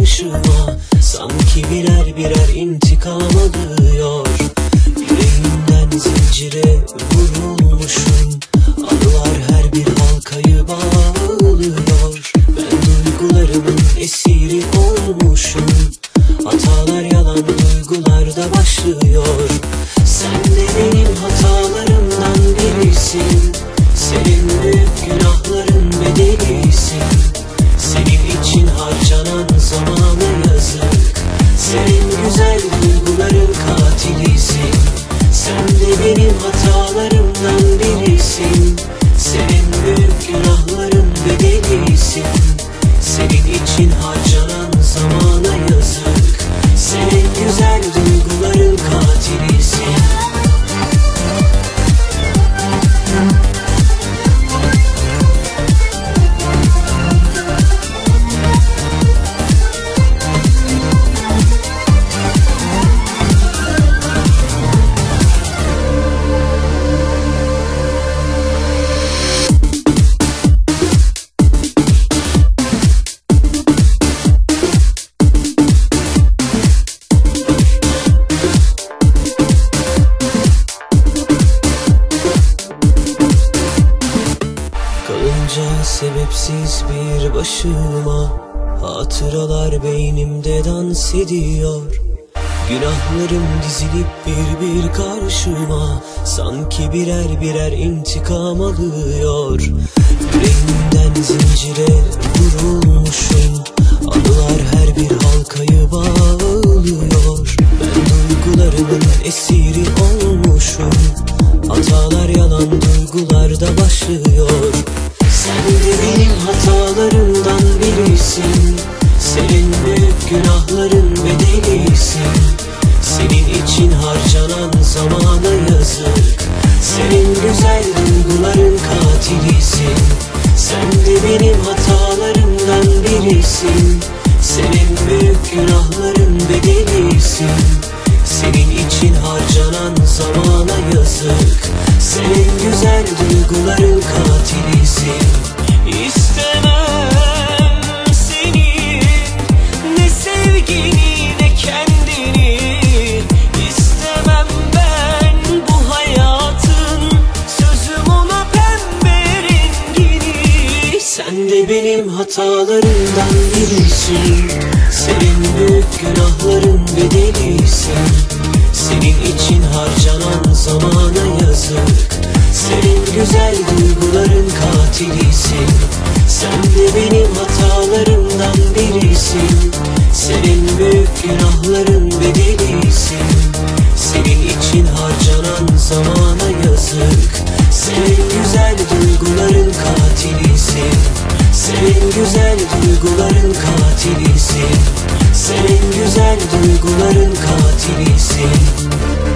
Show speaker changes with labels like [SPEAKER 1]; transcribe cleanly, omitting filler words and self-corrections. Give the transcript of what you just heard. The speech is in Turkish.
[SPEAKER 1] karşıma, sanki birer birer intikam alıyor. Yüreğimden zincire vurulmuşum, anılar her bir halkayı bağlıyor. Ben duygularımın esiri olmuşum, hatalar yalan duygularda başlıyor. Sen de benim hatalarımdan birisin, senin büyük günahların bedelisin. Senin için harcanan zamana yazık, senin güzel duyguların katilisin. Sen de benim hatalarımdan birisin, senin büyük günahların bedelisin. Senin için harcanan zamana yazık, senin güzel duyguların katilisin. Kalınca sebepsiz bir başıma, hatıralar beynimde dans ediyor. Günahlarım dizilip bir bir karşıma, sanki birer birer intikam alıyor. Yüreğimden zincire vurulmuşum, anılar her bir halkayı bağlıyor. Ben duygularımın esiri olmuşum, hatalar yalan duygularda başlıyor. Sen de benim hatalarımdan birisin, senin büyük günahların bedelisin. Senin için harcanan zamana yazık, senin güzel duyguların katilisin. Sen de benim hatalarımdan birisin, senin büyük günahların bedelisin. Senin için harcanan zamana yazık, senin güzel duyguların katilisin. İstemem senin ne sevgini ne kendini, İstemem ben bu hayatın sözüm ona pembe rengini. Sen de benim hatalarımdan birisin, senin büyük günahların bedelisin. Senin için harcanan zamana yazık, senin güzel duyguların katilisin. Sen de benim hatalarımdan birisin, senin büyük günahların bedelisin. Senin için harcanan zamana yazık, senin güzel duyguların katilisin. Senin güzel duyguların katilisin, senin güzel duyguların katilisin.